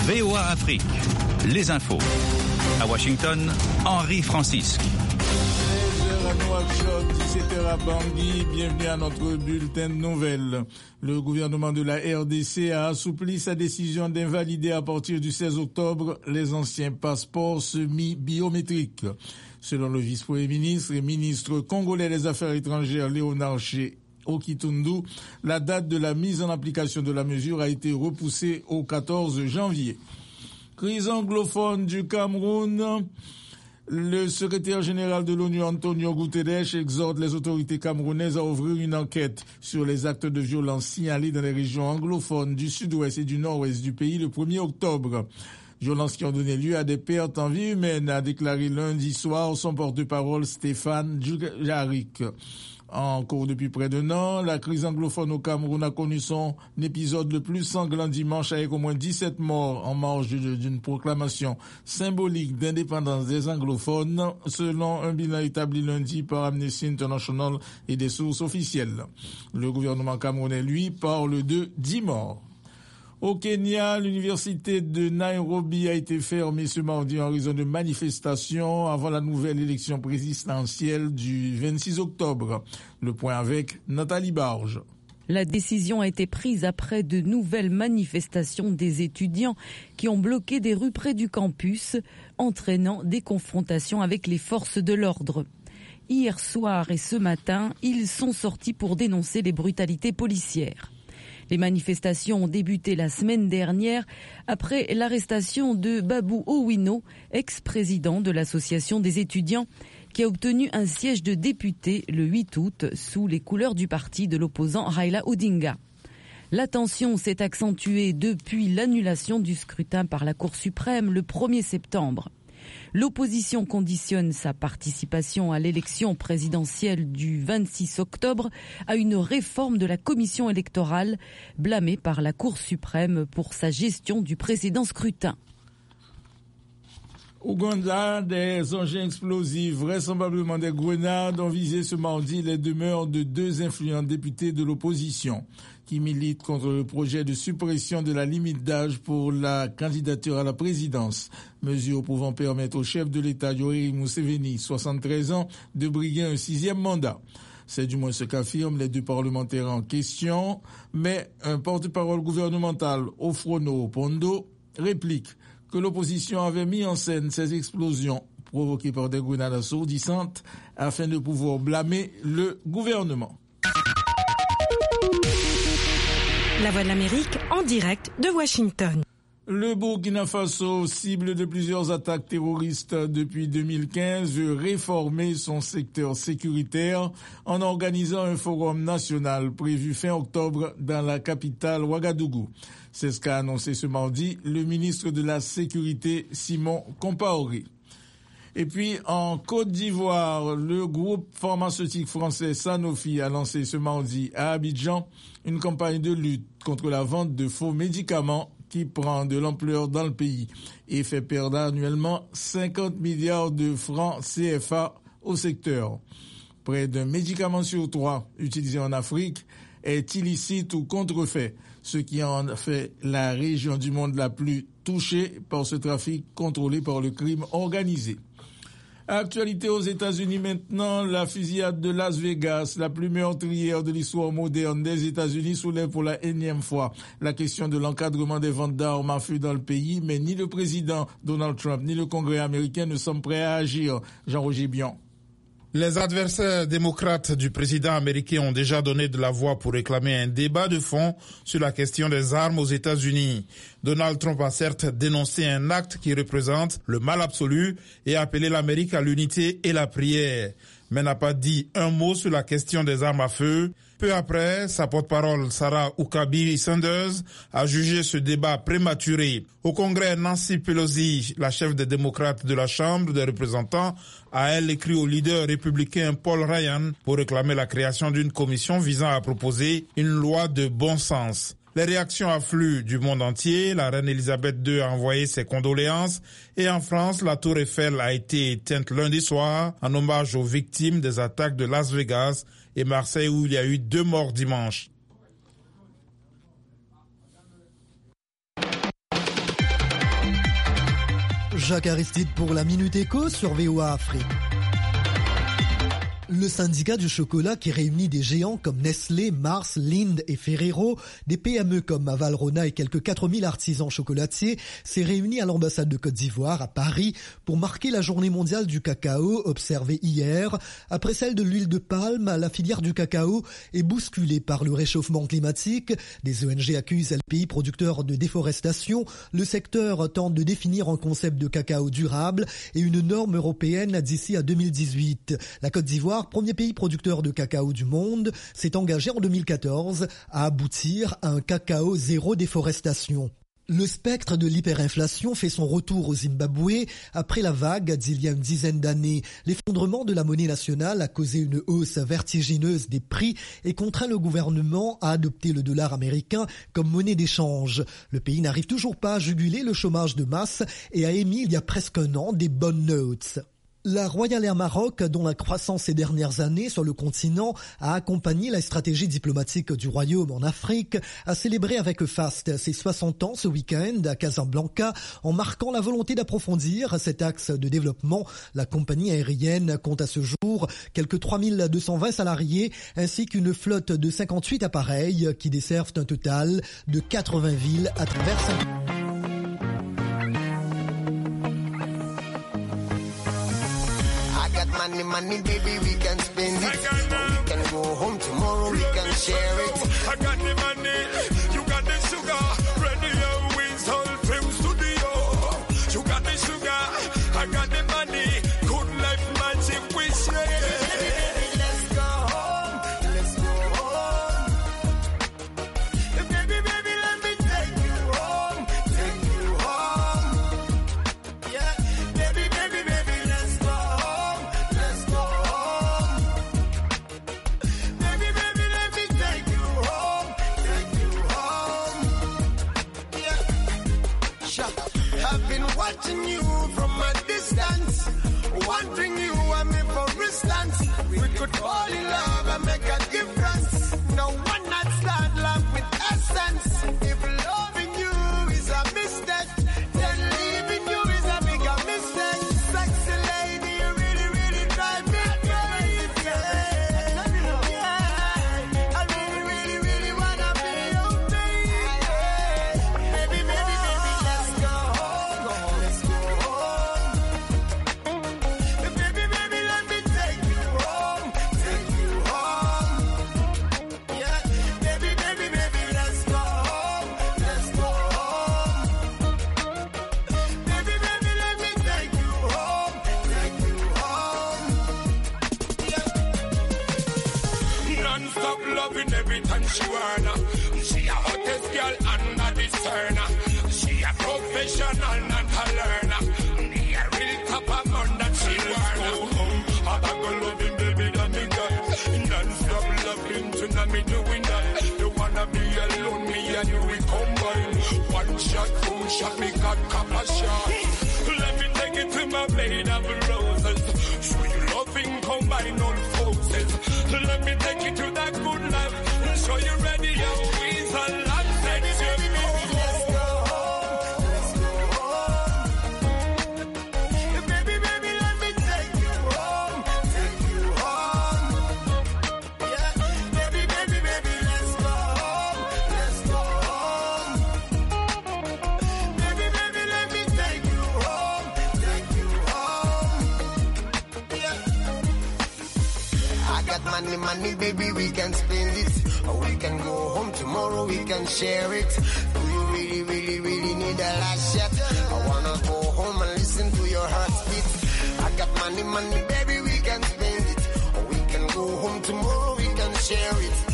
VOA Afrique, les infos. À Washington, Henri Francisque. 16h à Nouakchott, 17h à Bangui, bienvenue à notre bulletin de nouvelles. Le gouvernement de la RDC a assoupli sa décision d'invalider à partir du 16 octobre les anciens passeports semi-biométriques. Selon le vice-premier ministre et ministre congolais des Affaires étrangères Léonard Okitundu, la date de la mise en application de la mesure a été repoussée au 14 janvier. Crise anglophone du Cameroun. Le secrétaire général de l'ONU, Antonio Guterres, exhorte les autorités camerounaises à ouvrir une enquête sur les actes de violence signalés dans les régions anglophones du sud-ouest et du nord-ouest du pays le 1er octobre. Violences qui ont donné lieu à des pertes en vie humaine, a déclaré lundi soir son porte-parole Stéphane Dujarric. En cours depuis près d'un an, la crise anglophone au Cameroun a connu son épisode le plus sanglant dimanche avec au moins 17 morts en marge d'une proclamation symbolique d'indépendance des anglophones, selon un bilan établi lundi par Amnesty International et des sources officielles. Le gouvernement camerounais, lui, parle de 10 morts. Au Kenya, l'université de Nairobi a été fermée ce mardi en raison de manifestations avant la nouvelle élection présidentielle du 26 octobre. Le point avec Nathalie Barge. La décision a été prise après de nouvelles manifestations des étudiants qui ont bloqué des rues près du campus, entraînant des confrontations avec les forces de l'ordre. Hier soir et ce matin, ils sont sortis pour dénoncer les brutalités policières. Les manifestations ont débuté la semaine dernière après l'arrestation de Babu Owino, ex-président de l'association des étudiants, qui a obtenu un siège de député le 8 août sous les couleurs du parti de l'opposant Raila Odinga. La tension s'est accentuée depuis l'annulation du scrutin par la Cour suprême le 1er septembre. L'opposition conditionne sa participation à l'élection présidentielle du 26 octobre à une réforme de la commission électorale blâmée par la Cour suprême pour sa gestion du précédent scrutin. Ouganda, des engins explosifs, vraisemblablement des grenades, ont visé ce mardi les demeures de 2 influents députés de l'opposition qui militent contre le projet de suppression de la limite d'âge pour la candidature à la présidence, mesure pouvant permettre au chef de l'État, Yoweri Museveni, 73 ans, de briguer un 6e mandat. C'est du moins ce qu'affirment les 2 parlementaires en question, mais un porte-parole gouvernemental, Ofrono Pondo, réplique que l'opposition avait mis en scène ces explosions provoquées par des grenades assourdissantes afin de pouvoir blâmer le gouvernement. La Voix de l'Amérique en direct de Washington. Le Burkina Faso, cible de plusieurs attaques terroristes depuis 2015, veut réformer son secteur sécuritaire en organisant un forum national prévu fin octobre dans la capitale Ouagadougou. C'est ce qu'a annoncé ce mardi le ministre de la Sécurité Simon Compaoré. Et puis, en Côte d'Ivoire, le groupe pharmaceutique français Sanofi a lancé ce mardi à Abidjan une campagne de lutte contre la vente de faux médicaments qui prend de l'ampleur dans le pays et fait perdre annuellement 50 milliards de francs CFA au secteur. Près d'un médicament sur 3 utilisé en Afrique est illicite ou contrefait, ce qui en fait la région du monde la plus touchée par ce trafic contrôlé par le crime organisé. Actualité aux États-Unis maintenant, la fusillade de Las Vegas, la plus meurtrière de l'histoire moderne des États-Unis, soulève pour la énième fois la question de l'encadrement des ventes d'armes à feu dans le pays, mais ni le président Donald Trump ni le Congrès américain ne sont prêts à agir. Jean-Roger Bion. Les adversaires démocrates du président américain ont déjà donné de la voix pour réclamer un débat de fond sur la question des armes aux États-Unis. Donald Trump a certes dénoncé un acte qui représente le mal absolu et appelé l'Amérique à l'unité et la prière, mais n'a pas dit un mot sur la question des armes à feu. Peu après, sa porte-parole Sarah Huckabee Sanders a jugé ce débat prématuré. Au Congrès, Nancy Pelosi, la chef des démocrates de la Chambre des représentants, a elle écrit au leader républicain Paul Ryan pour réclamer la création d'une commission visant à proposer une loi de bon sens. Les réactions affluent du monde entier. La reine Elisabeth II a envoyé ses condoléances. Et en France, la tour Eiffel a été éteinte lundi soir en hommage aux victimes des attaques de Las Vegas et Marseille où il y a eu 2 morts dimanche. Jacques Aristide pour la Minute Éco sur VOA Afrique. Le syndicat du chocolat qui réunit des géants comme Nestlé, Mars, Lindt et Ferrero, des PME comme Valrhona et quelques 4000 artisans chocolatiers, s'est réuni à l'ambassade de Côte d'Ivoire à Paris pour marquer la journée mondiale du cacao observée hier. Après celle de l'huile de palme, la filière du cacao est bousculée par le réchauffement climatique. Des ONG accusent les pays producteurs de déforestation. Le secteur tente de définir un concept de cacao durable et une norme européenne d'ici à 2018. La Côte d'Ivoire, premier pays producteur de cacao du monde, s'est engagé en 2014 à aboutir à un cacao zéro déforestation. Le spectre de l'hyperinflation fait son retour au Zimbabwe après la vague d'il y a une dizaine d'années. L'effondrement de la monnaie nationale a causé une hausse vertigineuse des prix et contraint le gouvernement à adopter le dollar américain comme monnaie d'échange. Le pays n'arrive toujours pas à juguler le chômage de masse et a émis il y a presque un an des bonnes notes. La Royal Air Maroc, dont la croissance ces dernières années sur le continent a accompagné la stratégie diplomatique du Royaume en Afrique, a célébré avec faste ses 60 ans ce week-end à Casablanca en marquant la volonté d'approfondir cet axe de développement. La compagnie aérienne compte à ce jour quelques 3220 salariés ainsi qu'une flotte de 58 appareils qui desservent un total de 80 villes à travers sa... Money, money, baby, we can spend it. We can go home tomorrow, we can share it. I got the money, you got the sugar. Ready your wings, all film studio. You got the sugar, I got the money. Good life magic, we share it. Let's go home, let's go home. Baby, baby, let me take you home, take you home. Yeah, baby, baby, baby, let's go home. Baby, baby, let me take you home, take you home. Yeah. Sure. I've been watching you from a distance, wondering you and me for instance. We could fall in love and make a difference. No one night stand, love with essence. If loving you is a mistake, then leaving you is a bigger mistake. Sexy lady, you really, really drive me crazy. I really, really, really wanna be your baby. Baby, baby, baby, let's go home, let's go home. Baby, baby, let me take you home, take you home. Yeah, baby, baby, baby, let's go home, let's go home. Baby, baby, let me take you home, take you home. Yeah. Non-stop loving every time she wanna. She a hottest girl under the sun. She a professional, not a learner. Me a real top of man that she wanna. I go loving baby that me got. Non-stop loving tonight me doing that. You wanna be alone, me and you we combine. One shot, two shot, me got couple shot. Let me take it to my blade of roses. Show you loving combine all forces. Let me take you to that good life. Show you ready, your ways a lot. Let's go home, let's go home. Baby, baby, let me take you home, take you home. Yeah, baby, baby, baby, let's go home, let's go home. Baby, baby, let me take you home, take you home. Yeah. I got money, money, baby, we can spend it. Or we can go home tomorrow, we can share it. Do you really, really, really need a last shot? I wanna go home and listen to your heartbeat. I got money, money, baby, we can spend it. Or we can go home tomorrow, we can share it.